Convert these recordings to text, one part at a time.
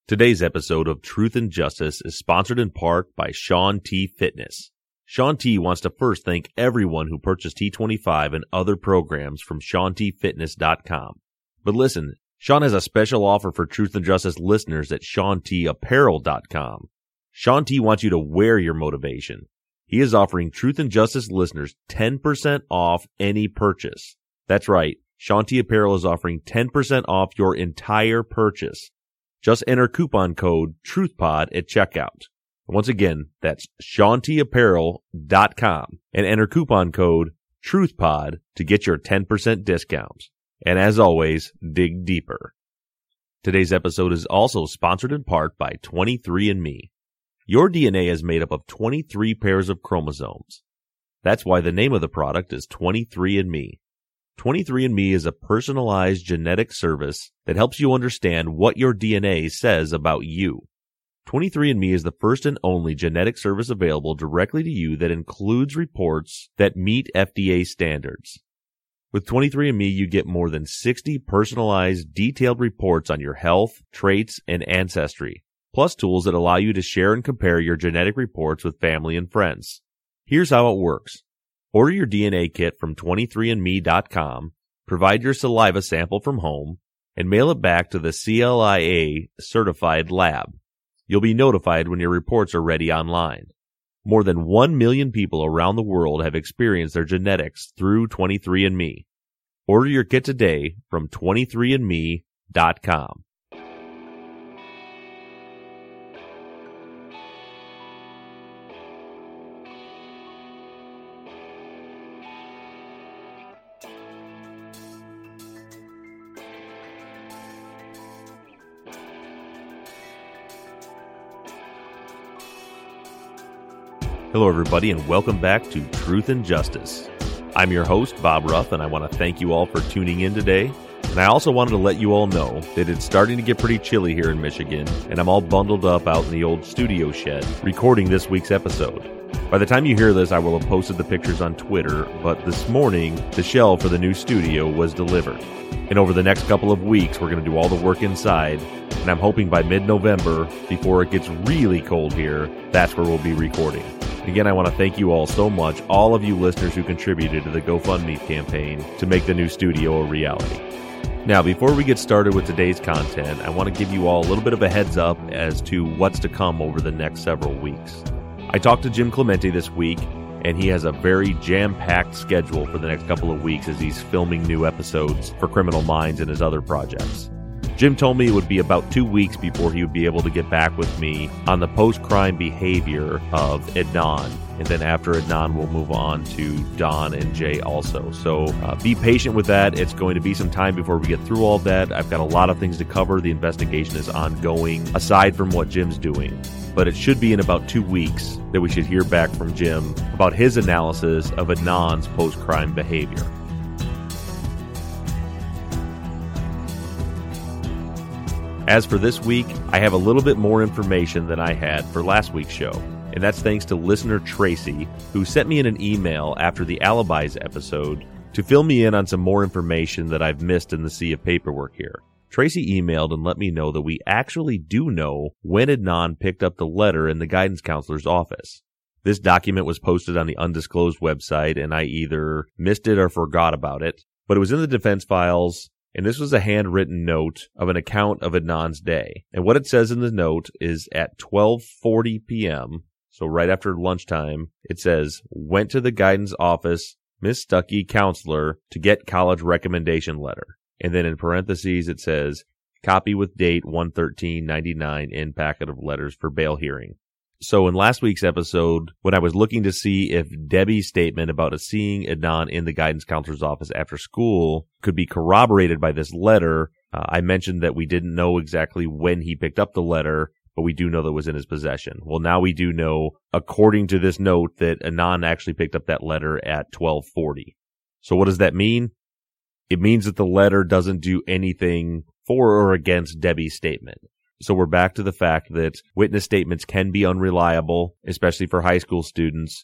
Today's episode of Truth and Justice is sponsored in part by Shaun T Fitness. Shaun T wants to first thank everyone who purchased T25 and other programs from ShaunTFitness.com. But listen, Shaun has a special offer for Truth and Justice listeners at ShaunTApparel.com. Shaun T wants you to wear your motivation. He is offering Truth and Justice listeners 10% off any purchase. That's right, Shaun T Apparel is offering 10% off your entire purchase. Just enter coupon code TruthPod at checkout. Once again, that's ShaunTApparel.com and enter coupon code TruthPod to get your 10% discount. And as always, dig deeper. Today's episode is also sponsored in part by 23andMe. Your DNA is made up of 23 pairs of chromosomes. That's why the name of the product is 23andMe. 23andMe is a personalized genetic service that helps you understand what your DNA says about you. 23andMe is the first and only genetic service available directly to you that includes reports that meet FDA standards. With 23andMe, you get more than 60 personalized, detailed reports on your health, traits, and ancestry, plus tools that allow you to share and compare your genetic reports with family and friends. Here's how it works. Order your DNA kit from 23andMe.com, provide your saliva sample from home, and mail it back to the CLIA-certified lab. You'll be notified when your reports are ready online. More than 1 million people around the world have experienced their genetics through 23andMe. Order your kit today from 23andMe.com. Hello, everybody, and welcome back to Truth and Justice. I'm your host, Bob Ruff, and I want to thank you all for tuning in today. And I also wanted to let you all know that it's starting to get pretty chilly here in Michigan, and I'm all bundled up out in the old studio shed recording this week's episode. By the time you hear this, I will have posted the pictures on Twitter, but this morning, the shell for the new studio was delivered. And over the next couple of weeks, we're going to do all the work inside, and I'm hoping by mid-November, before it gets really cold here, that's where we'll be recording. Again, I want to thank you all so much, all of you listeners who contributed to the GoFundMe campaign to make the new studio a reality. Now, before we get started with today's content, I want to give you all a little bit of a heads up as to what's to come over the next several weeks. I talked to Jim Clemente this week, and he has a very jam-packed schedule for the next couple of weeks as he's filming new episodes for Criminal Minds and his other projects. Jim told me it would be about 2 weeks before he would be able to get back with me on the post-crime behavior of Adnan. And then after Adnan, we'll move on to Don and Jay also. So be patient with that. It's going to be some time before we get through all that. I've got a lot of things to cover. The investigation is ongoing, aside from what Jim's doing. But it should be in about 2 weeks that we should hear back from Jim about his analysis of Adnan's post-crime behavior. As for this week, I have a little bit more information than I had for last week's show, and that's thanks to listener Tracy, who sent me in an email after the Alibis episode to fill me in on some more information that I've missed in the sea of paperwork here. Tracy emailed and let me know that we actually do know when Adnan picked up the letter in the guidance counselor's office. This document was posted on the undisclosed website, and I either missed it or forgot about it, but it was in the defense files. And this was a handwritten note of an account of Adnan's day. And what it says in the note is at 12:40 p.m., so right after lunchtime, it says, went to the guidance office, Miss Stuckey, counselor, to get college recommendation letter. And then in parentheses, it says, copy with date 1/13/99 in packet of letters for bail hearing. So in last week's episode, when I was looking to see if Debbie's statement about seeing Adnan in the guidance counselor's office after school could be corroborated by this letter, I mentioned that we didn't know exactly when he picked up the letter, but we do know that it was in his possession. Well, now we do know, according to this note, that Adnan actually picked up that letter at 12:40. So what does that mean? It means that the letter doesn't do anything for or against Debbie's statement. So we're back to the fact that witness statements can be unreliable, especially for high school students.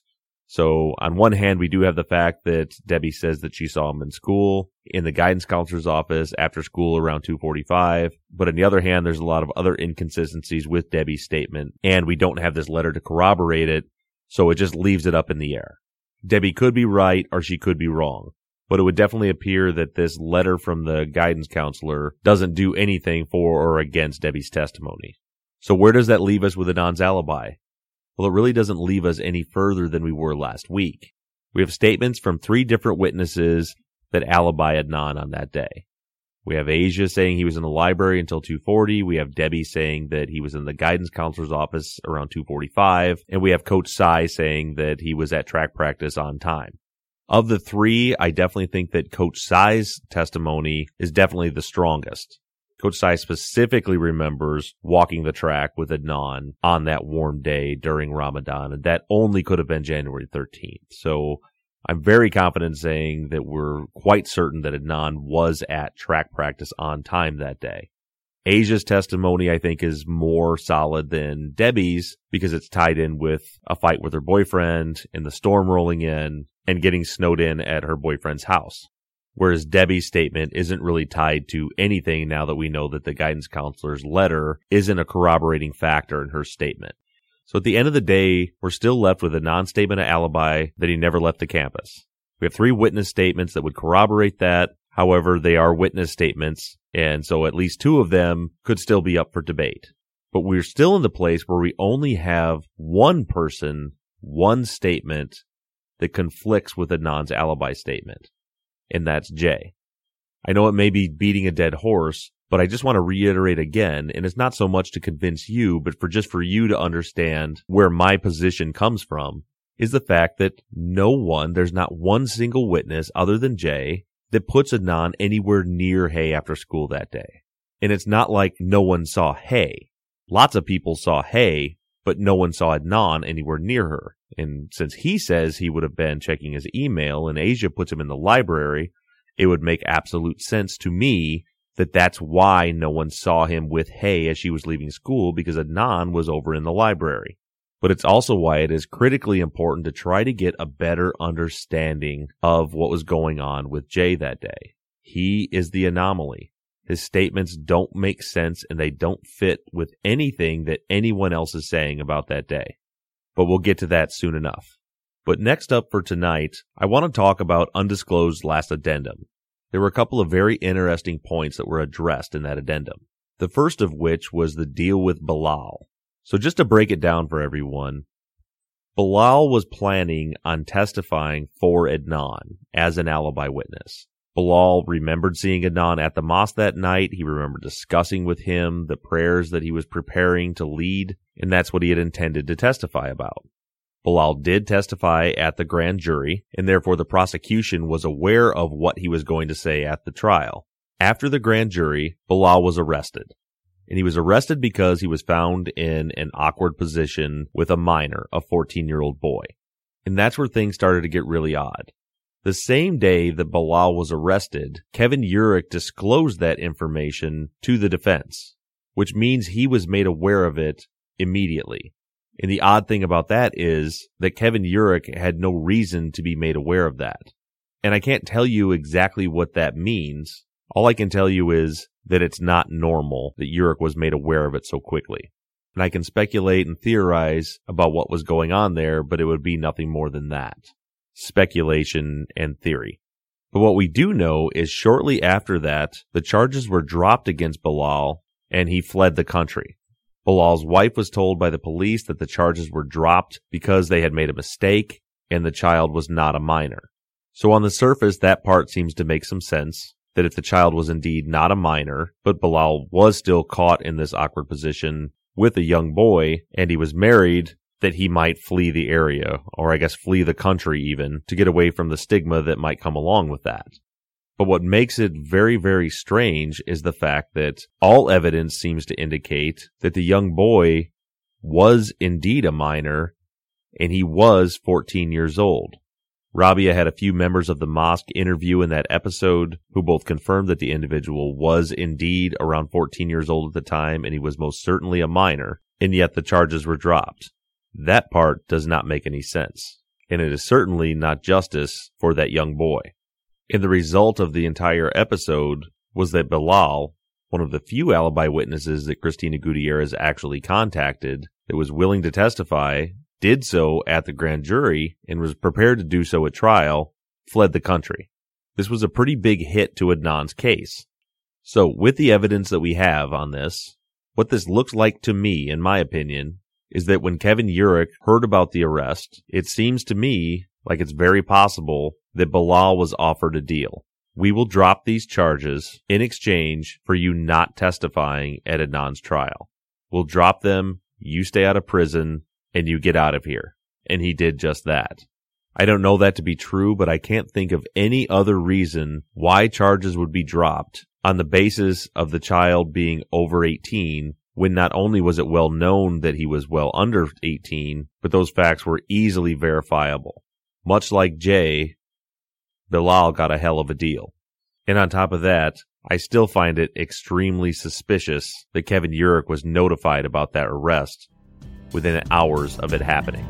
So on one hand, we do have the fact that Debbie says that she saw him in school, in the guidance counselor's office, after school around 2:45. But on the other hand, there's a lot of other inconsistencies with Debbie's statement, and we don't have this letter to corroborate it, so it just leaves it up in the air. Debbie could be right or she could be wrong, but it would definitely appear that this letter from the guidance counselor doesn't do anything for or against Debbie's testimony. So where does that leave us with Adnan's alibi? Well, it really doesn't leave us any further than we were last week. We have statements from 3 different witnesses that alibi Adnan on that day. We have Asia saying he was in the library until 2:40. We have Debbie saying that he was in the guidance counselor's office around 2:45. And we have Coach Tsai saying that he was at track practice on time. Of the 3, I definitely think that Coach Tsai's testimony is definitely the strongest. Coach Tsai specifically remembers walking the track with Adnan on that warm day during Ramadan, and that only could have been January 13th. So I'm very confident saying that we're quite certain that Adnan was at track practice on time that day. Asia's testimony, I think, is more solid than Debbie's because it's tied in with a fight with her boyfriend and the storm rolling in and getting snowed in at her boyfriend's house. Whereas Debbie's statement isn't really tied to anything now that we know that the guidance counselor's letter isn't a corroborating factor in her statement. So at the end of the day, we're still left with a non-statement of alibi that he never left the campus. We have 3 witness statements that would corroborate that. However, they are witness statements, and so at least 2 of them could still be up for debate. But we're still in the place where we only have one person, one statement that conflicts with Adnan's alibi statement. And that's Jay. I know it may be beating a dead horse, but I just want to reiterate again, and it's not so much to convince you, but for you to understand where my position comes from, is the fact that there's not one single witness other than Jay that puts Adnan anywhere near Hay after school that day. And it's not like no one saw Hay. Lots of people saw Hay, but no one saw Adnan anywhere near her. And since he says he would have been checking his email and Asia puts him in the library, it would make absolute sense to me that that's why no one saw him with Hay as she was leaving school, because Adnan was over in the library. But it's also why it is critically important to try to get a better understanding of what was going on with Jay that day. He is the anomaly. His statements don't make sense and they don't fit with anything that anyone else is saying about that day. But we'll get to that soon enough. But next up for tonight, I want to talk about undisclosed last addendum. There were a couple of very interesting points that were addressed in that addendum. The first of which was the deal with Bilal. So just to break it down for everyone, Bilal was planning on testifying for Adnan as an alibi witness. Bilal remembered seeing Adnan at the mosque that night. He remembered discussing with him the prayers that he was preparing to lead, and that's what he had intended to testify about. Bilal did testify at the grand jury, and therefore the prosecution was aware of what he was going to say at the trial. After the grand jury, Bilal was arrested. And he was arrested because he was found in an awkward position with a minor, a 14-year-old boy. And that's where things started to get really odd. The same day that Bilal was arrested, Kevin Urich disclosed that information to the defense, which means he was made aware of it immediately. And the odd thing about that is that Kevin Urich had no reason to be made aware of that. And I can't tell you exactly what that means. All I can tell you is that it's not normal that Urich was made aware of it so quickly. And I can speculate and theorize about what was going on there, but it would be nothing more than that. Speculation and theory. But what we do know is shortly after that, the charges were dropped against Bilal and he fled the country. Bilal's wife was told by the police that the charges were dropped because they had made a mistake and the child was not a minor. So on the surface, that part seems to make some sense, that if the child was indeed not a minor, but Bilal was still caught in this awkward position with a young boy and he was married, that he might flee the area, or I guess flee the country even, to get away from the stigma that might come along with that. But what makes it very, very strange is the fact that all evidence seems to indicate that the young boy was indeed a minor, and he was 14 years old. Rabia had a few members of the mosque interview in that episode who both confirmed that the individual was indeed around 14 years old at the time, and he was most certainly a minor, and yet the charges were dropped. That part does not make any sense. and it is certainly not justice for that young boy. And the result of the entire episode was that Bilal, one of the few alibi witnesses that Cristina Gutierrez actually contacted that was willing to testify, did so at the grand jury and was prepared to do so at trial, fled the country. This was a pretty big hit to Adnan's case. So with the evidence that we have on this, what this looks like to me, in my opinion, is that when Kevin Urich heard about the arrest, it seems to me like it's very possible that Bilal was offered a deal. We will drop these charges in exchange for you not testifying at Adnan's trial. We'll drop them, you stay out of prison, and you get out of here. And he did just that. I don't know that to be true, but I can't think of any other reason why charges would be dropped on the basis of the child being over 18, when not only was it well known that he was well under 18, but those facts were easily verifiable. Much like Jay, Bilal got a hell of a deal. And on top of that, I still find it extremely suspicious that Kevin Urich was notified about that arrest within hours of it happening.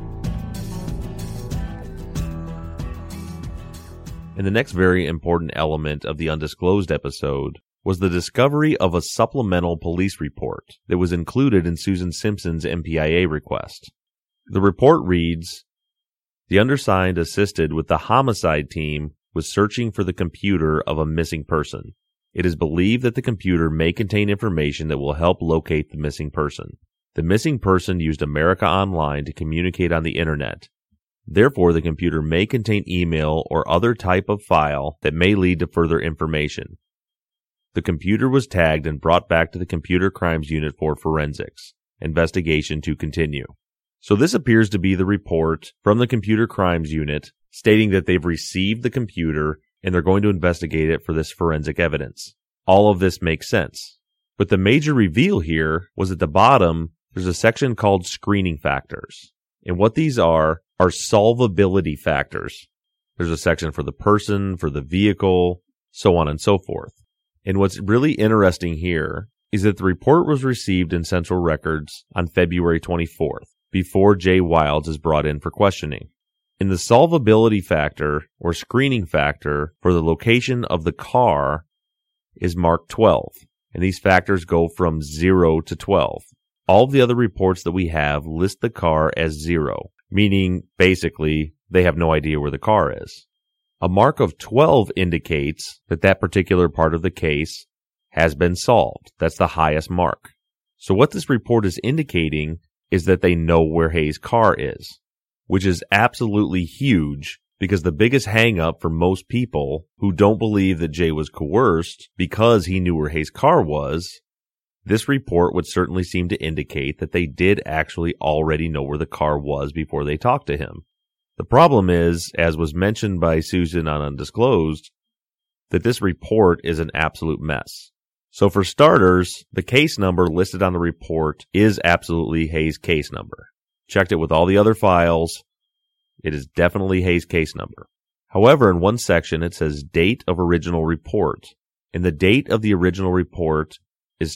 And the next very important element of the undisclosed episode was the discovery of a supplemental police report that was included in Susan Simpson's MPIA request. The report reads, "The undersigned assisted with the homicide team with searching for the computer of a missing person. It is believed that the computer may contain information that will help locate the missing person. The missing person used America Online to communicate on the internet. Therefore, the computer may contain email or other type of file that may lead to further information. The computer was tagged and brought back to the Computer Crimes Unit for forensics. Investigation to continue." So this appears to be the report from the Computer Crimes Unit stating that they've received the computer and they're going to investigate it for this forensic evidence. All of this makes sense. But the major reveal here was at the bottom, there's a section called screening factors. And what these are solvability factors. There's a section for the person, for the vehicle, so on and so forth. And what's really interesting here is that the report was received in Central Records on February 24th, before Jay Wilds is brought in for questioning. And the solvability factor, or screening factor, for the location of the car is marked 12. And these factors go from 0 to 12. All of the other reports that we have list the car as 0, meaning basically they have no idea where the car is. A mark of 12 indicates that that particular part of the case has been solved. That's the highest mark. So what this report is indicating is that they know where Hayes' car is, which is absolutely huge because the biggest hang-up for most people who don't believe that Jay was coerced because he knew where Hayes' car was, this report would certainly seem to indicate that they did actually already know where the car was before they talked to him. The problem is, as was mentioned by Susan on Undisclosed, that this report is an absolute mess. So for starters, the case number listed on the report is absolutely Hayes' case number. Checked it with all the other files. It is definitely Hayes' case number. However, in one section it says date of original report. And the date of the original report is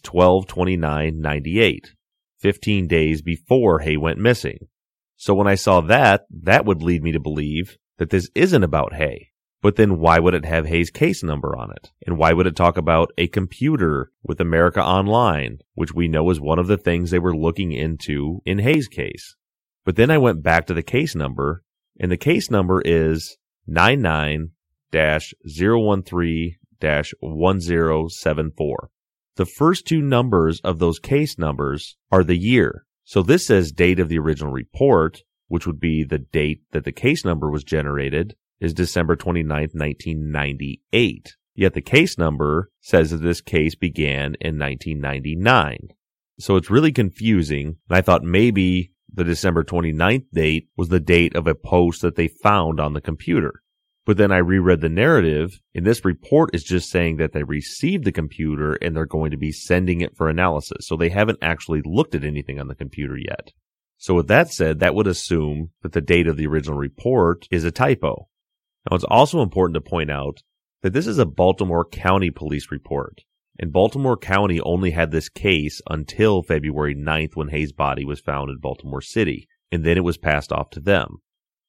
12/29/98, 15 days before Hay went missing. So when I saw that, that would lead me to believe that this isn't about Hay. But then why would it have Hayes' case number on it? And why would it talk about a computer with America Online, which we know is one of the things they were looking into in Hayes' case? But then I went back to the case number, and the case number is 99-013-1074. The first two numbers of those case numbers are the year. So this says date of the original report, which would be the date that the case number was generated, is December 29th, 1998. Yet the case number says that this case began in 1999. So it's really confusing, and I thought maybe the December 29th date was the date of a post that they found on the computer. But then I reread the narrative, and this report is just saying that they received the computer and they're going to be sending it for analysis. So they haven't actually looked at anything on the computer yet. So with that said, that would assume that the date of the original report is a typo. Now, it's also important to point out that this is a Baltimore County police report, and Baltimore County only had this case until February 9th when Hayes' body was found in Baltimore City, and then it was passed off to them.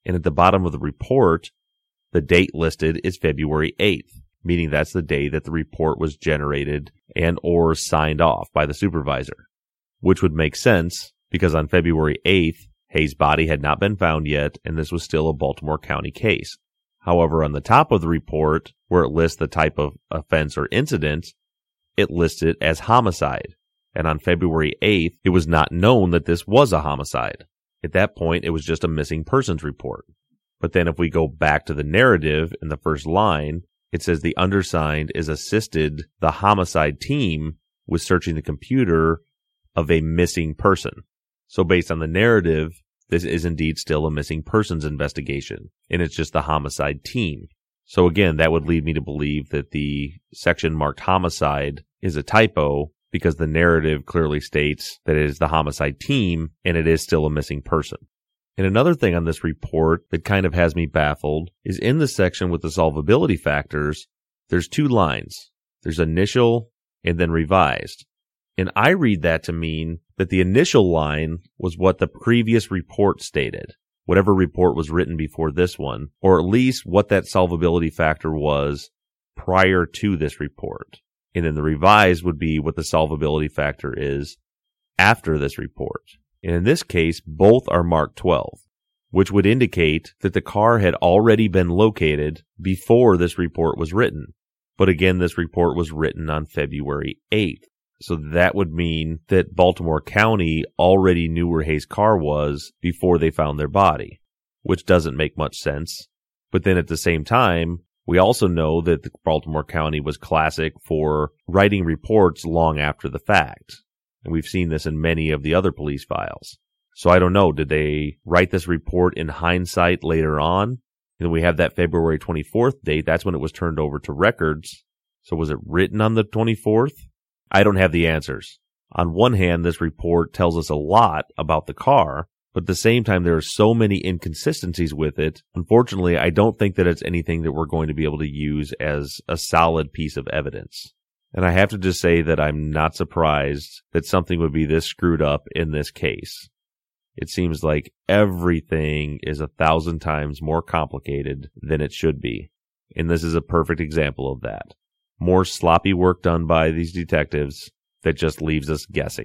And at the bottom of the report, the date listed is February 8th, meaning that's the day that the report was generated and or signed off by the supervisor, which would make sense because on February 8th, Hayes' body had not been found yet, and this was still a Baltimore County case. However, on the top of the report, where it lists the type of offense or incident, it lists it as homicide. And on February 8th, it was not known that this was a homicide. At that point, it was just a missing persons report. But then if we go back to the narrative in the first line, it says the undersigned is assisted the homicide team with searching the computer of a missing person. So based on the narrative, this is indeed still a missing persons investigation, and it's just the homicide team. So again, that would lead me to believe that the section marked homicide is a typo because the narrative clearly states that it is the homicide team and it is still a missing person. And another thing on this report that kind of has me baffled is in the section with the solvability factors, there's two lines. There's initial and then revised. And I read that to mean that the initial line was what the previous report stated, whatever report was written before this one, or at least what that solvability factor was prior to this report. And then the revised would be what the solvability factor is after this report. And in this case, both are marked 12, which would indicate that the car had already been located before this report was written. But again, this report was written on February 8th. So that would mean that Baltimore County already knew where Hayes' car was before they found their body, which doesn't make much sense. But then at the same time, we also know that Baltimore County was classic for writing reports long after the fact. And we've seen this in many of the other police files. So I don't know, did they write this report in hindsight later on? And we have that February 24th date. That's when it was turned over to records. So was it written on the 24th? I don't have the answers. On one hand, this report tells us a lot about the car, but at the same time, there are so many inconsistencies with it. Unfortunately, I don't think that it's anything that we're going to be able to use as a solid piece of evidence. And I have to just say that I'm not surprised that something would be this screwed up in this case. It seems like everything is 1,000 times more complicated than it should be. And this is a perfect example of that. More sloppy work done by these detectives that just leaves us guessing.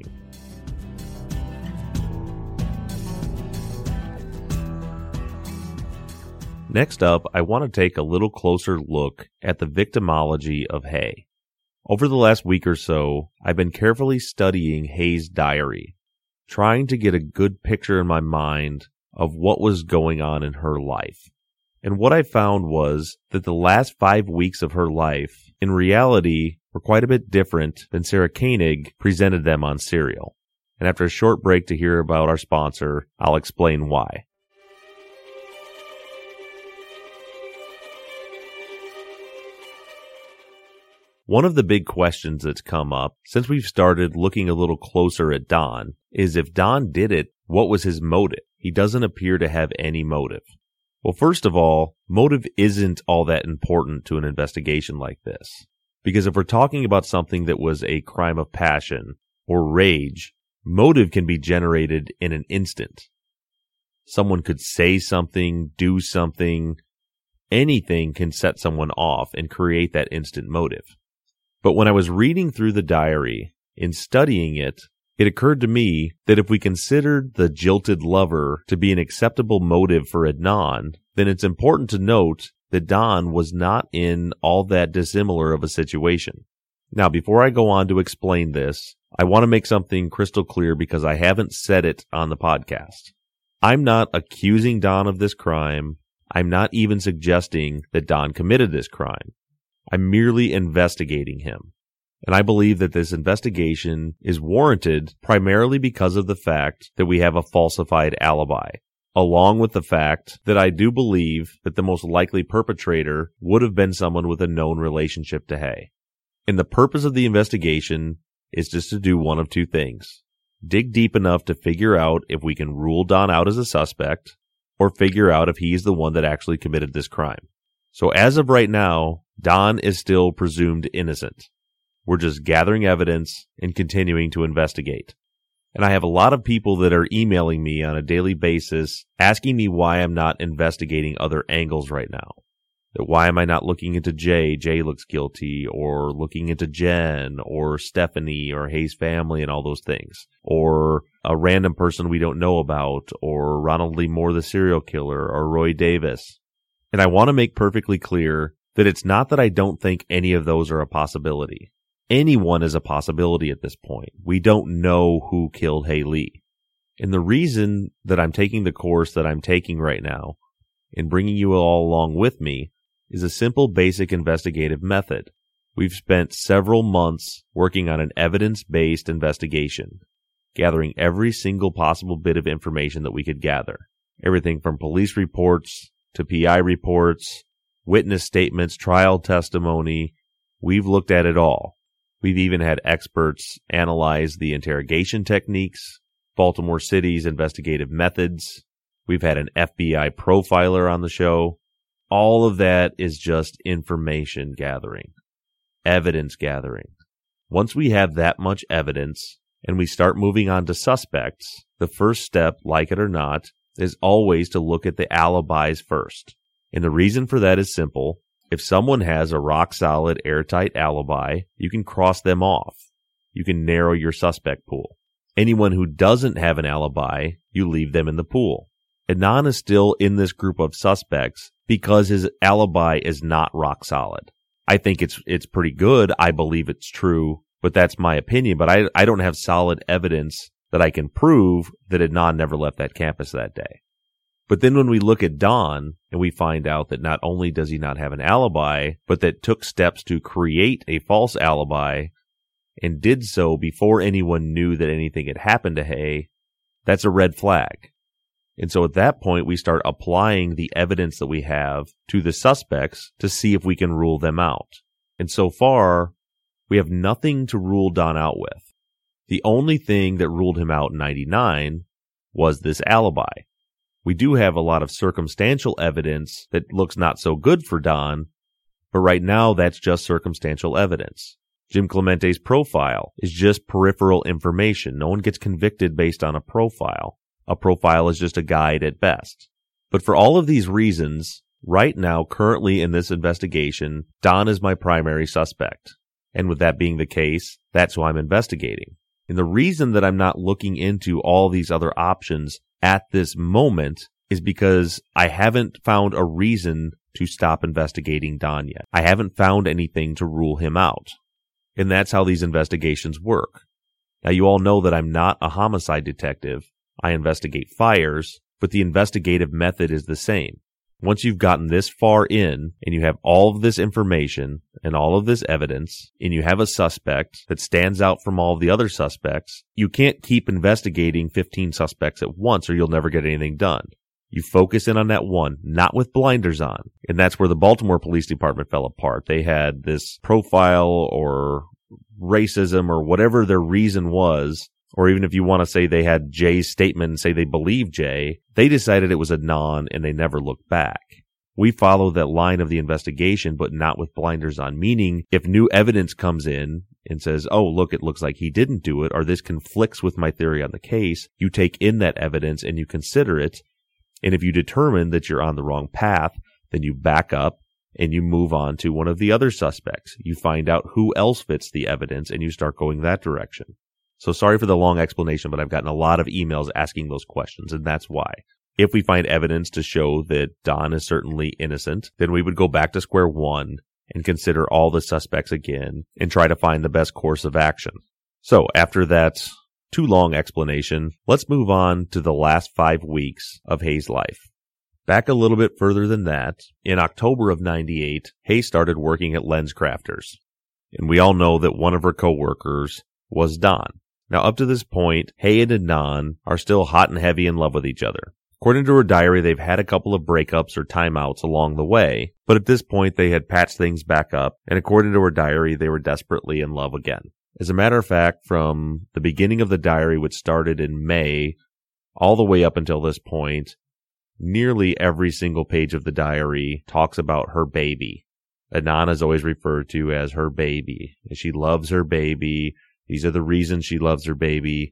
Next up, I want to take a little closer look at the victimology of Hay. Over the last week or so, I've been carefully studying Hayes' diary, trying to get a good picture in my mind of what was going on in her life. And what I found was that the last 5 weeks of her life, in reality, were quite a bit different than Sarah Koenig presented them on Serial. And after a short break to hear about our sponsor, I'll explain why. One of the big questions that's come up since we've started looking a little closer at Don is if Don did it, what was his motive? He doesn't appear to have any motive. Well, first of all, motive isn't all that important to an investigation like this. Because if we're talking about something that was a crime of passion or rage, motive can be generated in an instant. Someone could say something, do something, anything can set someone off and create that instant motive. But when I was reading through the diary and studying it, it occurred to me that if we considered the jilted lover to be an acceptable motive for Adnan, then it's important to note that Don was not in all that dissimilar of a situation. Now, before I go on to explain this, I want to make something crystal clear because I haven't said it on the podcast. I'm not accusing Don of this crime. I'm not even suggesting that Don committed this crime. I'm merely investigating him. And I believe that this investigation is warranted primarily because of the fact that we have a falsified alibi, along with the fact that I do believe that the most likely perpetrator would have been someone with a known relationship to Hay. And the purpose of the investigation is just to do one of two things. Dig deep enough to figure out if we can rule Don out as a suspect, or figure out if he's the one that actually committed this crime. So as of right now, Don is still presumed innocent. We're just gathering evidence and continuing to investigate. And I have a lot of people that are emailing me on a daily basis asking me why I'm not investigating other angles right now. That why am I not looking into Jay? Jay looks guilty, or looking into Jen, or Stephanie, or Hayes' family, and all those things. Or a random person we don't know about, or Ronald Lee Moore, the serial killer, or Roy Davis. And I want to make perfectly clear that it's not that I don't think any of those are a possibility. Anyone is a possibility at this point. We don't know who killed Hae Lee. And the reason that I'm taking the course that I'm taking right now and bringing you all along with me is a simple basic investigative method. We've spent several months working on an evidence-based investigation, gathering every single possible bit of information that we could gather. Everything from police reports to PI reports, witness statements, trial testimony. We've looked at it all. We've even had experts analyze the interrogation techniques, Baltimore City's investigative methods. We've had an FBI profiler on the show. All of that is just information gathering, evidence gathering. Once we have that much evidence and we start moving on to suspects, the first step, like it or not, is always to look at the alibis first. And the reason for that is simple. If someone has a rock-solid, airtight alibi, you can cross them off. You can narrow your suspect pool. Anyone who doesn't have an alibi, you leave them in the pool. Adnan is still in this group of suspects because his alibi is not rock solid. I think it's pretty good. I believe it's true, but that's my opinion. But I don't have solid evidence that I can prove that Adnan never left that campus that day. But then when we look at Don and we find out that not only does he not have an alibi, but that took steps to create a false alibi and did so before anyone knew that anything had happened to Hae, that's a red flag. And so at that point, we start applying the evidence that we have to the suspects to see if we can rule them out. And so far, we have nothing to rule Don out with. The only thing that ruled him out in 99 was this alibi. We do have a lot of circumstantial evidence that looks not so good for Don, but right now that's just circumstantial evidence. Jim Clemente's profile is just peripheral information. No one gets convicted based on a profile. A profile is just a guide at best. But for all of these reasons, right now, currently in this investigation, Don is my primary suspect. And with that being the case, that's who I'm investigating. And the reason that I'm not looking into all these other options at this moment is because I haven't found a reason to stop investigating Don yet. I haven't found anything to rule him out. And that's how these investigations work. Now, you all know that I'm not a homicide detective. I investigate fires, but the investigative method is the same. Once you've gotten this far in and you have all of this information and all of this evidence and you have a suspect that stands out from all of the other suspects, you can't keep investigating 15 suspects at once or you'll never get anything done. You focus in on that one, not with blinders on. And that's where the Baltimore Police Department fell apart. They had this profile or racism or whatever their reason was, or even if you want to say they had Jay's statement and say they believe Jay, they decided it was Adnan and they never looked back. We follow that line of the investigation, but not with blinders on, meaning if new evidence comes in and says, oh, look, it looks like he didn't do it, or this conflicts with my theory on the case, you take in that evidence and you consider it. And if you determine that you're on the wrong path, then you back up and you move on to one of the other suspects. You find out who else fits the evidence and you start going that direction. So sorry for the long explanation, but I've gotten a lot of emails asking those questions, and that's why. If we find evidence to show that Don is certainly innocent, then we would go back to square one and consider all the suspects again and try to find the best course of action. So after that too long explanation, let's move on to the last 5 weeks of Hae's life. Back a little bit further than that, in October of 98, Hae started working at LensCrafters. And we all know that one of her coworkers was Don. Now, up to this point, Hae and Adnan are still hot and heavy in love with each other. According to her diary, they've had a couple of breakups or timeouts along the way, but at this point, they had patched things back up, and according to her diary, they were desperately in love again. As a matter of fact, from the beginning of the diary, which started in May, all the way up until this point, nearly every single page of the diary talks about her baby. Adnan is always referred to as her baby. She loves her baby. These are the reasons she loves her baby.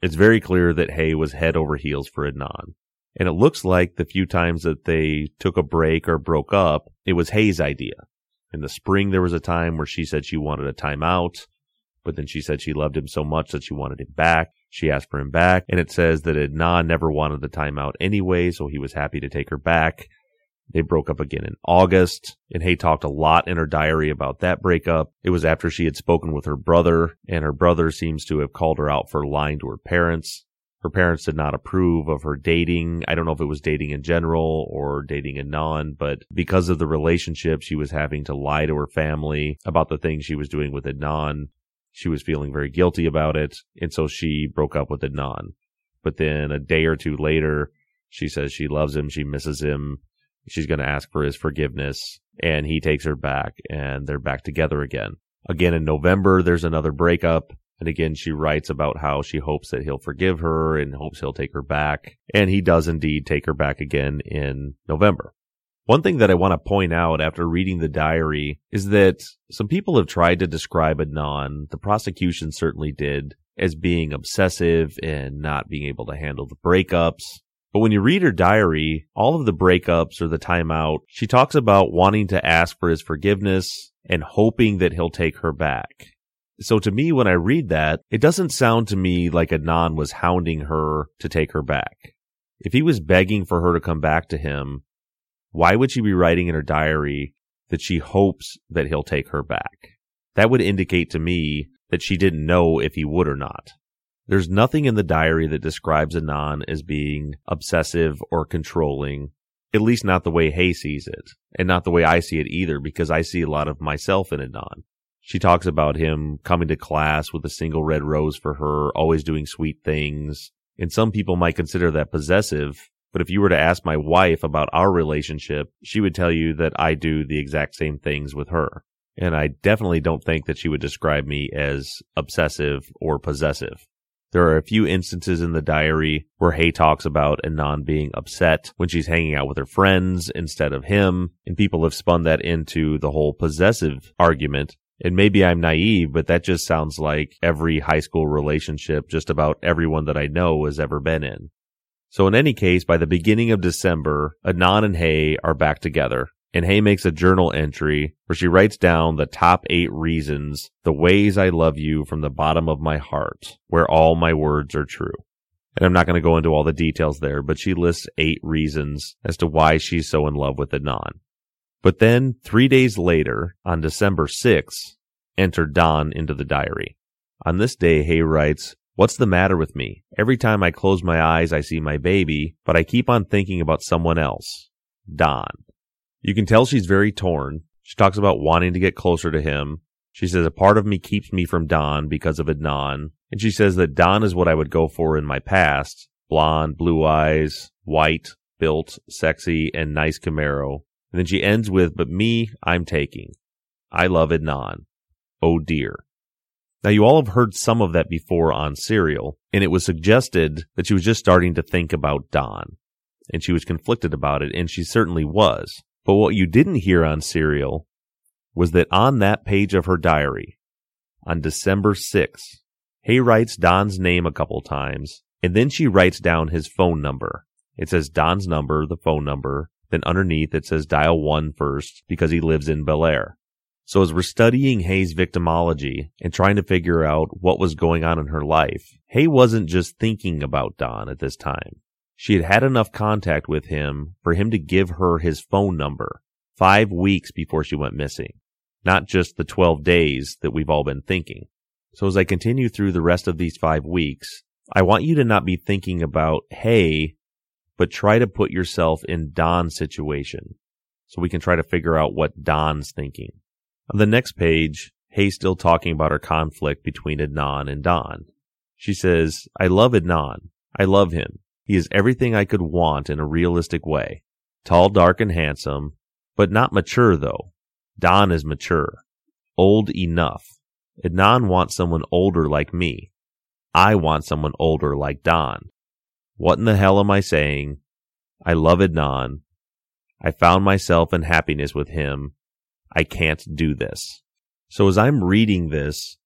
It's very clear that Hay was head over heels for Adnan. And it looks like the few times that they took a break or broke up, it was Hay's idea. In the spring, there was a time where she said she wanted a timeout, but then she said she loved him so much that she wanted him back. She asked for him back, and it says that Adnan never wanted the timeout anyway, so he was happy to take her back. They broke up again in August, and Hay talked a lot in her diary about that breakup. It was after she had spoken with her brother, and her brother seems to have called her out for lying to her parents. Her parents did not approve of her dating. I don't know if it was dating in general or dating Adnan, but because of the relationship, she was having to lie to her family about the things she was doing with Adnan. She was feeling very guilty about it, and so she broke up with Adnan. But then a day or two later, she says she loves him, she misses him, she's going to ask for his forgiveness, and he takes her back, and they're back together again. Again in November, there's another breakup. And again, she writes about how she hopes that he'll forgive her and hopes he'll take her back. And he does indeed take her back again in November. One thing that I want to point out after reading the diary is that some people have tried to describe Adnan, the prosecution certainly did, as being obsessive and not being able to handle the breakups. But when you read her diary, all of the breakups or the timeout, she talks about wanting to ask for his forgiveness and hoping that he'll take her back. So to me, when I read that, it doesn't sound to me like Adnan was hounding her to take her back. If he was begging for her to come back to him, why would she be writing in her diary that she hopes that he'll take her back? That would indicate to me that she didn't know if he would or not. There's nothing in the diary that describes Adnan as being obsessive or controlling, at least not the way Hay sees it, and not the way I see it either, because I see a lot of myself in Adnan. She talks about him coming to class with a single red rose for her, always doing sweet things. And some people might consider that possessive, but if you were to ask my wife about our relationship, she would tell you that I do the exact same things with her. And I definitely don't think that she would describe me as obsessive or possessive. There are a few instances in the diary where Hay talks about Adnan being upset when she's hanging out with her friends instead of him, and people have spun that into the whole possessive argument. And maybe I'm naive, but that just sounds like every high school relationship just about everyone that I know has ever been in. So in any case, by the beginning of December, Adnan and Hay are back together. And Hay makes a journal entry where she writes down the top 8 reasons, the ways I love you from the bottom of my heart, where all my words are true. And I'm not going to go into all the details there, but she lists 8 reasons as to why she's so in love with Adnan. But then, 3 days later, on December 6th, enter Don into the diary. On this day, Hay writes, "What's the matter with me? Every time I close my eyes, I see my baby, but I keep on thinking about someone else. Don." You can tell she's very torn. She talks about wanting to get closer to him. She says, a part of me keeps me from Don because of Adnan. And she says that Don is what I would go for in my past. Blonde, blue eyes, white, built, sexy, and nice Camaro. And then she ends with, but me, I'm taking. I love Adnan. Oh dear. Now you all have heard some of that before on Serial, and it was suggested that she was just starting to think about Don. And she was conflicted about it, and she certainly was. But what you didn't hear on Serial was that on that page of her diary, on December 6th, Hay writes Don's name a couple times, and then she writes down his phone number. It says Don's number, the phone number. Then underneath it says dial 1 first because he lives in Bel Air. So as we're studying Hay's victimology and trying to figure out what was going on in her life, Hay wasn't just thinking about Don at this time. She had had enough contact with him for him to give her his phone number 5 weeks before she went missing, not just the 12 days that we've all been thinking. So as I continue through the rest of these 5 weeks, I want you to not be thinking about Hay, but try to put yourself in Don's situation so we can try to figure out what Don's thinking. On the next page, Hay's still talking about her conflict between Adnan and Don. She says, I love Adnan. I love him. He is everything I could want in a realistic way. Tall, dark, and handsome, but not mature though. Don is mature. Old enough. Adnan wants someone older like me. I want someone older like Don. What in the hell am I saying? I love Adnan. I found myself in happiness with him. I can't do this. So as I'm reading this,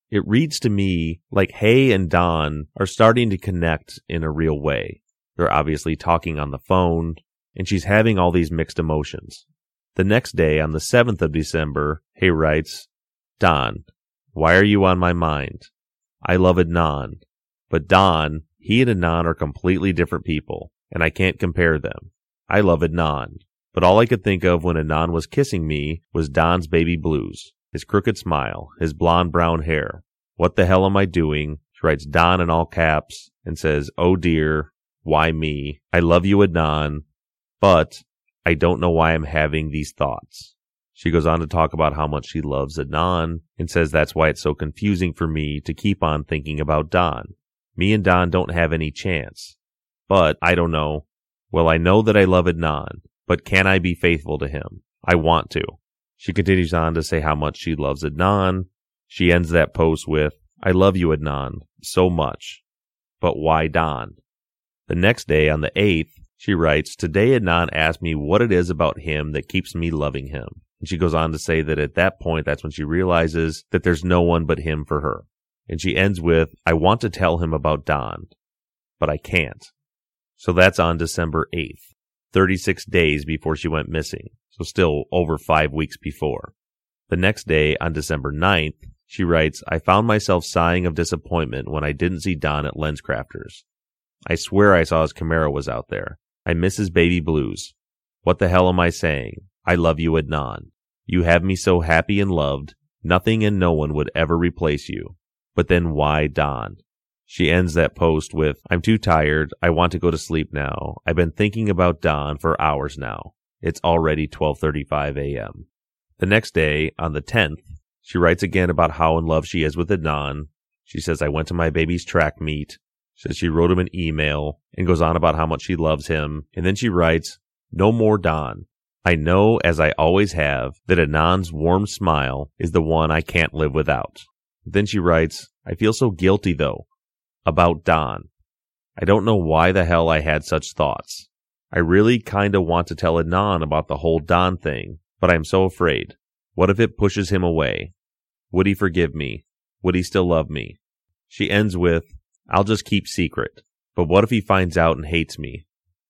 It reads to me like Hay and Don are starting to connect in a real way. They're obviously talking on the phone, and she's having all these mixed emotions. The next day, on the 7th of December, Hay writes, Don, why are you on my mind? I love Adnan, but Don, he and Adnan are completely different people, and I can't compare them. I love Adnan, but all I could think of when Adnan was kissing me was Don's baby blues, his crooked smile, his blonde brown hair. What the hell am I doing? She writes Don in all caps and says, oh dear, why me? I love you, Adnan, but I don't know why I'm having these thoughts. She goes on to talk about how much she loves Adnan and says that's why it's so confusing for me to keep on thinking about Don. Me and Don don't have any chance. But I don't know. Well, I know that I love Adnan, but can I be faithful to him? I want to. She continues on to say how much she loves Adnan. She ends that post with, I love you, Adnan, so much. But why Don? The next day, on the 8th, she writes, today Adnan asked me what it is about him that keeps me loving him. And she goes on to say that at that point, that's when she realizes that there's no one but him for her. And she ends with, I want to tell him about Don, but I can't. So that's on December 8th, 36 days before she went missing. So still over 5 weeks before. The next day, on December 9th, she writes, I found myself sighing of disappointment when I didn't see Don at LensCrafters. I swear I saw his Camaro was out there. I miss his baby blues. What the hell am I saying? I love you, Adnan. You have me so happy and loved. Nothing and no one would ever replace you. But then why Don? She ends that post with, I'm too tired. I want to go to sleep now. I've been thinking about Don for hours now. It's already 12:35 a.m. The next day, on the 10th, she writes again about how in love she is with Adnan. She says, I went to my baby's track meet. Says she wrote him an email and goes on about how much she loves him. And then she writes, no more Don. I know, as I always have, that Adnan's warm smile is the one I can't live without. Then she writes, I feel so guilty, though, about Don. I don't know why the hell I had such thoughts. I really kind of want to tell Adnan about the whole Don thing, but I'm so afraid. What if it pushes him away? Would he forgive me? Would he still love me? She ends with, I'll just keep secret. But what if he finds out and hates me?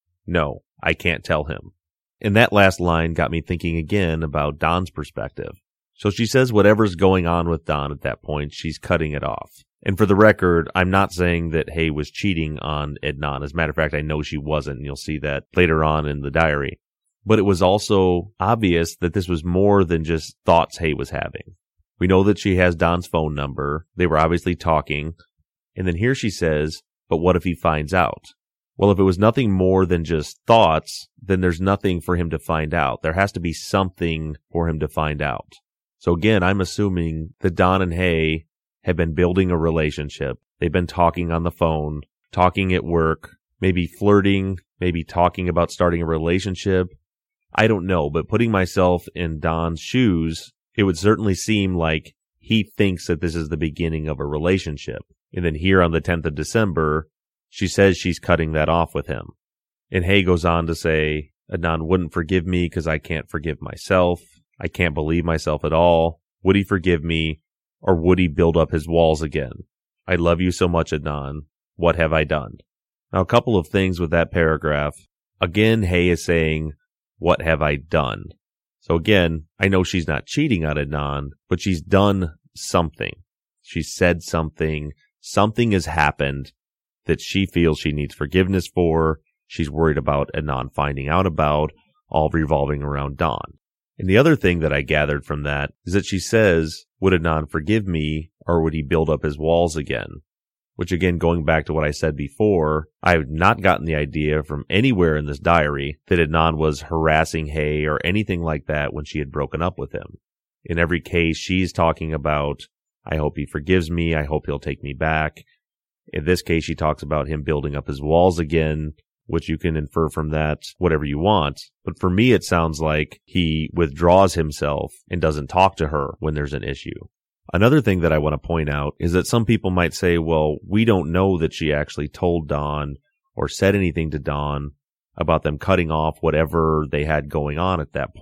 No, I can't tell him. And that last line got me thinking again about Don's perspective. So she says whatever's going on with Don at that point, she's cutting it off. And for the record, I'm not saying that Hay was cheating on Adnan. As a matter of fact, I know she wasn't, and you'll see that later on in the diary. But it was also obvious that this was more than just thoughts Hay was having. We know that she has Don's phone number. They were obviously talking. And then here she says, but what if he finds out? Well, if it was nothing more than just thoughts, then there's nothing for him to find out. There has to be something for him to find out. So again, I'm assuming that Don and Hay have been building a relationship. They've been talking on the phone, talking at work, maybe flirting, maybe talking about starting a relationship. I don't know, but putting myself in Don's shoes, it would certainly seem like he thinks that this is the beginning of a relationship. And then here on the 10th of December, she says she's cutting that off with him. And Hay goes on to say, Adnan wouldn't forgive me because I can't forgive myself. I can't believe myself at all. Would he forgive me, or would he build up his walls again? I love you so much, Adnan. What have I done? Now, a couple of things with that paragraph. Again, Hay is saying, what have I done? So again, I know she's not cheating on Adnan, but she's done something. She said something. Something has happened that she feels she needs forgiveness for. She's worried about Adnan finding out about, all revolving around Don. And the other thing that I gathered from that is that she says, would Adnan forgive me, or would he build up his walls again? Which again, going back to what I said before, I have not gotten the idea from anywhere in this diary that Adnan was harassing Hay or anything like that when she had broken up with him. In every case, she's talking about, I hope he forgives me, I hope he'll take me back. In this case, she talks about him building up his walls again, which you can infer from that whatever you want. But for me, it sounds like he withdraws himself and doesn't talk to her when there's an issue. Another thing that I want to point out is that some people might say, well, we don't know that she actually told Don or said anything to Don about them cutting off whatever they had going on at that point.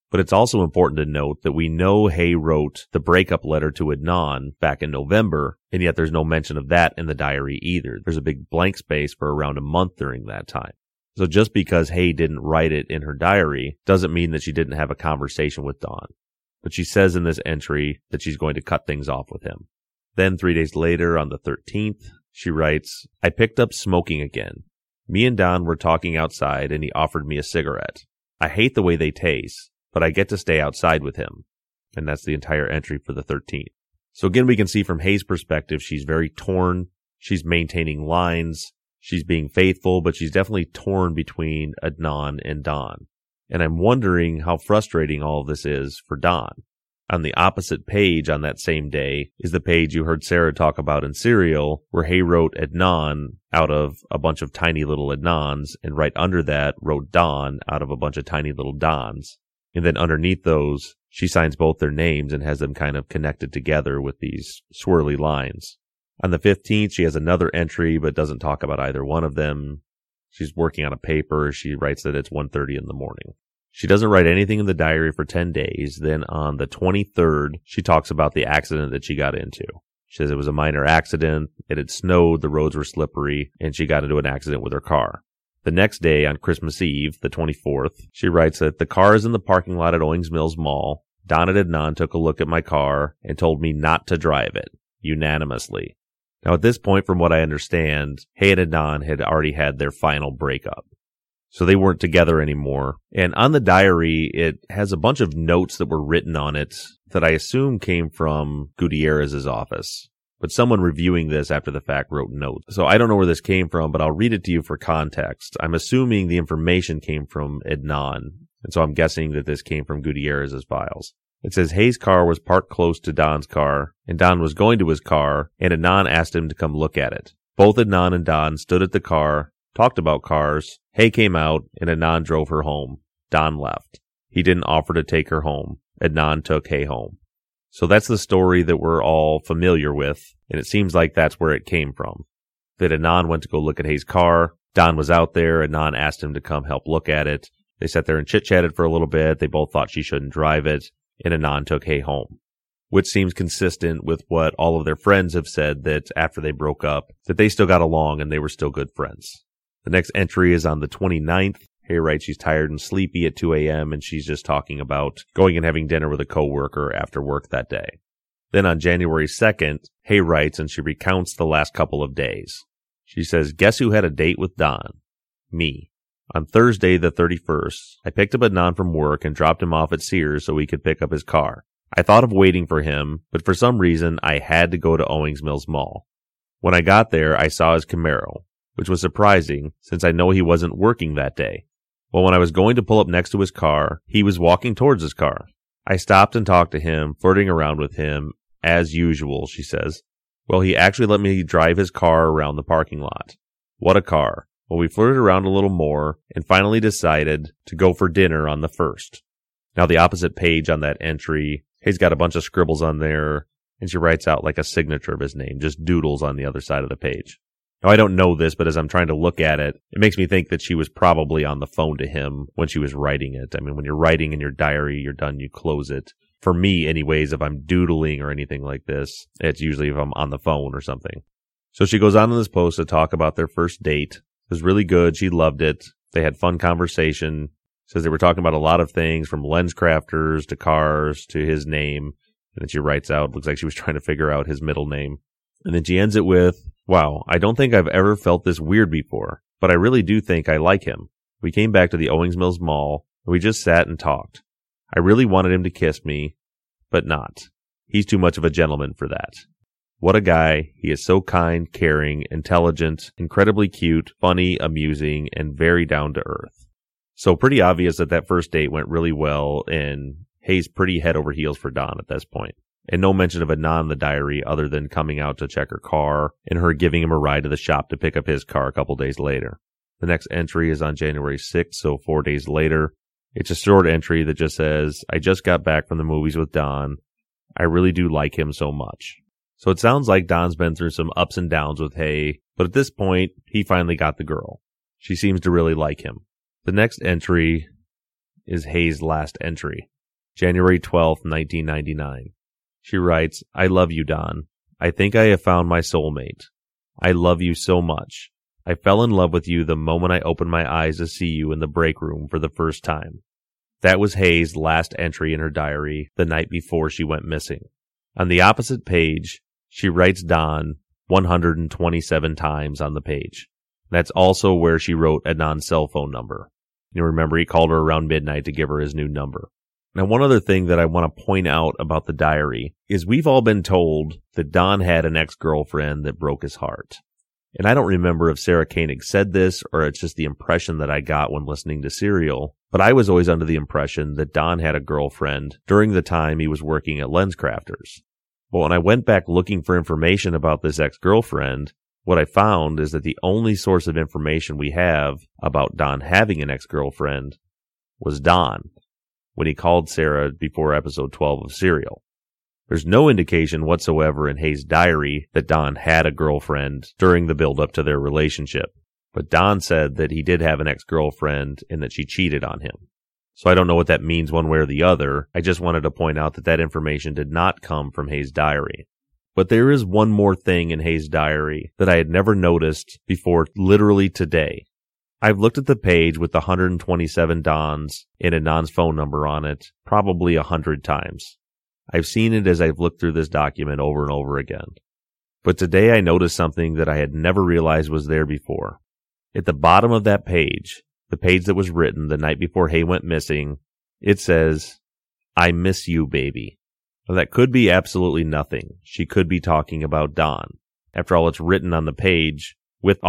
But it's also important to note that we know Hay wrote the breakup letter to Adnan back in November, and yet there's no mention of that in the diary either. There's a big blank space for around a month during that time. So just because Hay didn't write it in her diary doesn't mean that she didn't have a conversation with Don. But she says in this entry that she's going to cut things off with him. Then 3 days later, on the 13th, she writes, I picked up smoking again. Me and Don were talking outside and he offered me a cigarette. I hate the way they taste, but I get to stay outside with him. And that's the entire entry for the 13th. So again, we can see from Hay's perspective, she's very torn. She's maintaining lines. She's being faithful, but she's definitely torn between Adnan and Don. And I'm wondering how frustrating all of this is for Don. On the opposite page on that same day is the page you heard Sarah talk about in Serial, where Hay wrote Adnan out of a bunch of tiny little Adnans, and right under that wrote Don out of a bunch of tiny little Dons. And then underneath those, she signs both their names and has them kind of connected together with these swirly lines. On the 15th, she has another entry, but doesn't talk about either one of them. She's working on a paper. She writes that it's 1:30 in the morning. She doesn't write anything in the diary for 10 days. Then on the 23rd, she talks about the accident that she got into. She says it was a minor accident. It had snowed, the roads were slippery, and she got into an accident with her car. The next day, on Christmas Eve, the 24th, she writes that the car is in the parking lot at Owings Mills Mall. Don and Adnan took a look at my car and told me not to drive it, unanimously. Now, at this point, from what I understand, Hay and Adnan had already had their final breakup. So they weren't together anymore. And on the diary, it has a bunch of notes that were written on it that I assume came from Gutierrez's office. But someone reviewing this after the fact wrote notes. So I don't know where this came from, but I'll read it to you for context. I'm assuming the information came from Adnan. And so I'm guessing that this came from Gutierrez's files. It says Hay's car was parked close to Don's car, and Don was going to his car, and Adnan asked him to come look at it. Both Adnan and Don stood at the car, talked about cars. Hay came out, and Adnan drove her home. Don left. He didn't offer to take her home. Adnan took Hay home. So that's the story that we're all familiar with, and it seems like that's where it came from. That Adnan went to go look at Hay's car. Don was out there. Adnan asked him to come help look at it. They sat there and chit-chatted for a little bit. They both thought she shouldn't drive it, and Adnan took Hay home, which seems consistent with what all of their friends have said, that after they broke up, that they still got along and they were still good friends. The next entry is on the 29th. Hay writes she's tired and sleepy at 2 a.m. and she's just talking about going and having dinner with a coworker after work that day. Then on January 2nd, Hay writes and she recounts the last couple of days. She says, guess who had a date with Don? Me. On Thursday the 31st, I picked up Adnan from work and dropped him off at Sears so he could pick up his car. I thought of waiting for him, but for some reason I had to go to Owings Mills Mall. When I got there, I saw his Camaro, which was surprising since I know he wasn't working that day. Well, when I was going to pull up next to his car, he was walking towards his car. I stopped and talked to him, flirting around with him, as usual, she says. Well, he actually let me drive his car around the parking lot. What a car. Well, we flirted around a little more and finally decided to go for dinner on the 1st. Now, the opposite page on that entry, he's got a bunch of scribbles on there, and she writes out like a signature of his name, just doodles on the other side of the page. Now, I don't know this, but as I'm trying to look at it, it makes me think that she was probably on the phone to him when she was writing it. I mean, when you're writing in your diary, you're done, you close it. For me, anyways, if I'm doodling or anything like this, it's usually if I'm on the phone or something. So she goes on in this post to talk about their first date. It was really good. She loved it. They had fun conversation. Says they were talking about a lot of things, from lens crafters to cars to his name. And then she writes out, looks like she was trying to figure out his middle name. And then she ends it with, wow, I don't think I've ever felt this weird before, but I really do think I like him. We came back to the Owings Mills Mall, and we just sat and talked. I really wanted him to kiss me, but not. He's too much of a gentleman for that. What a guy. He is so kind, caring, intelligent, incredibly cute, funny, amusing, and very down to earth. So pretty obvious that that first date went really well, and Hay's pretty head over heels for Don at this point. And no mention of Adnan in the diary other than coming out to check her car and her giving him a ride to the shop to pick up his car a couple days later. The next entry is on January 6th, so 4 days later. It's a short entry that just says, I just got back from the movies with Don. I really do like him so much. So it sounds like Don's been through some ups and downs with Hay, but at this point, he finally got the girl. She seems to really like him. The next entry is Hay's last entry. January 12th, 1999. She writes, I love you, Don. I think I have found my soulmate. I love you so much. I fell in love with you the moment I opened my eyes to see you in the break room for the first time. That was Hayes' last entry in her diary the night before she went missing. On the opposite page, she writes Don 127 times on the page. That's also where she wrote Adnan's cell phone number. You remember he called her around midnight to give her his new number. Now, one other thing that I want to point out about the diary is we've all been told that Don had an ex-girlfriend that broke his heart. And I don't remember if Sarah Koenig said this or it's just the impression that I got when listening to Serial, but I was always under the impression that Don had a girlfriend during the time he was working at LensCrafters. But when I went back looking for information about this ex-girlfriend, what I found is that the only source of information we have about Don having an ex-girlfriend was Don, when he called Sarah before episode 12 of Serial. There's no indication whatsoever in Hayes' diary that Don had a girlfriend during the build-up to their relationship, but Don said that he did have an ex-girlfriend and that she cheated on him. So I don't know what that means one way or the other. I just wanted to point out that that information did not come from Hayes' diary. But there is one more thing in Hayes' diary that I had never noticed before literally today. I've looked at the page with the 127 Dons and Adnan's phone number on it probably 100 times. I've seen it as I've looked through this document over and over again. But today I noticed something that I had never realized was there before. At the bottom of that page, the page that was written the night before Hay went missing, it says, I miss you, baby. Now, that could be absolutely nothing. She could be talking about Don. After all, it's written on the page with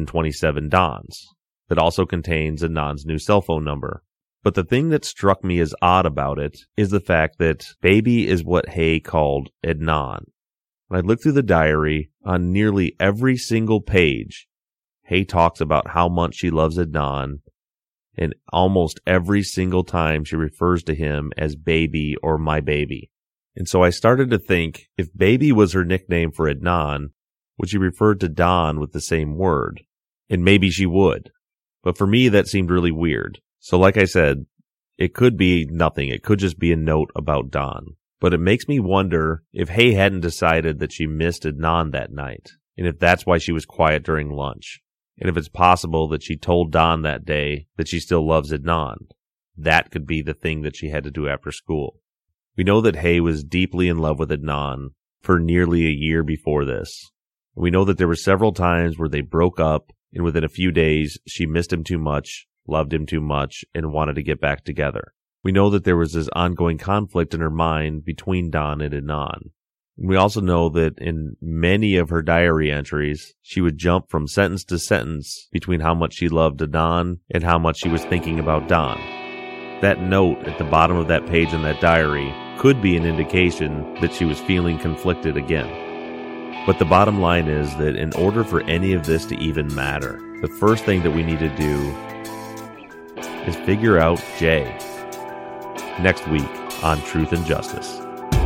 127 Dons. That also contains Adnan's new cell phone number. But the thing that struck me as odd about it is the fact that baby is what Hay called Adnan. When I looked through the diary, on nearly every single page, Hay talks about how much she loves Adnan, and almost every single time she refers to him as baby or my baby. And so I started to think, if baby was her nickname for Adnan, would she refer to Don with the same word? And maybe she would. But for me, that seemed really weird. So like I said, it could be nothing. It could just be a note about Don. But it makes me wonder if Hay hadn't decided that she missed Adnan that night, and if that's why she was quiet during lunch, and if it's possible that she told Don that day that she still loves Adnan. That could be the thing that she had to do after school. We know that Hay was deeply in love with Adnan for nearly a year before this. We know that there were several times where they broke up, and within a few days, she missed him too much, loved him too much, and wanted to get back together. We know that there was this ongoing conflict in her mind between Don and Adnan. We also know that in many of her diary entries, she would jump from sentence to sentence between how much she loved Adnan and how much she was thinking about Don. That note at the bottom of that page in that diary could be an indication that she was feeling conflicted again. But the bottom line is that in order for any of this to even matter, the first thing that we need to do is figure out Jay. Next week on Truth and Justice.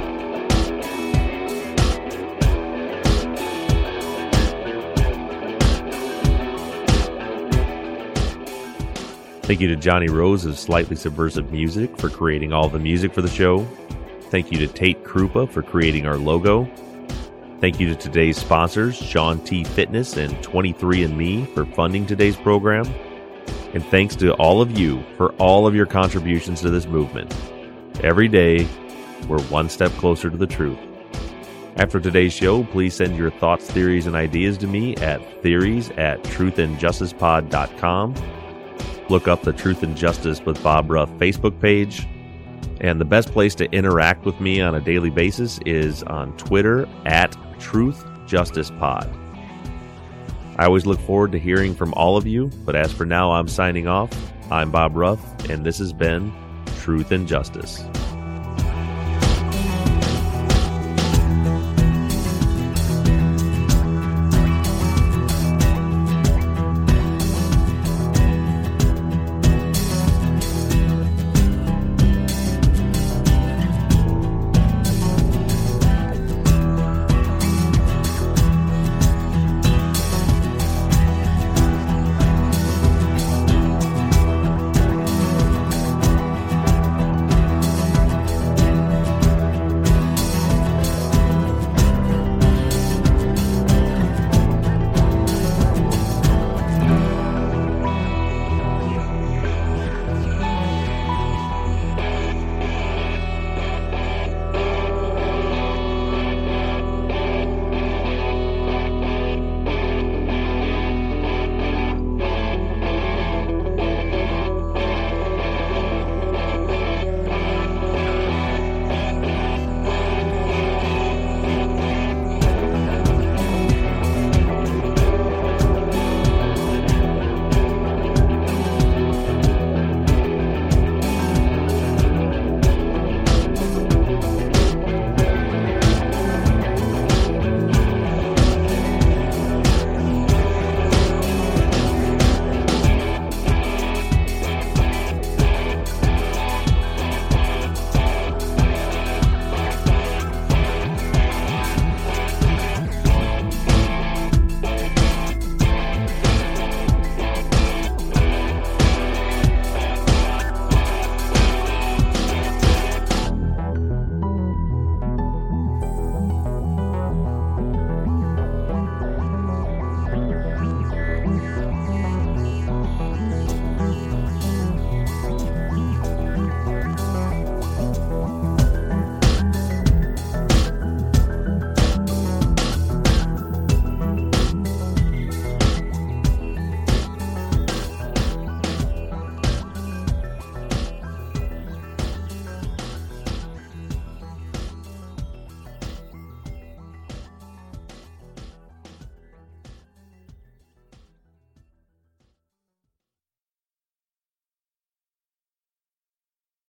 Thank you to Johnny Rose of Slightly Subversive Music for creating all the music for the show. Thank you to Tate Krupa for creating our logo. Thank you to today's sponsors, Shaun T Fitness and 23andMe for funding today's program. And thanks to all of you for all of your contributions to this movement. Every day, we're one step closer to the truth. After today's show, please send your thoughts, theories, and ideas to me at theories@truthandjusticepod.com. Look up the Truth and Justice with Bob Ruff Facebook page. And the best place to interact with me on a daily basis is on Twitter @TruthJusticePod. I always look forward to hearing from all of you, but as for now, I'm signing off. I'm Bob Ruff, and this has been Truth and Justice.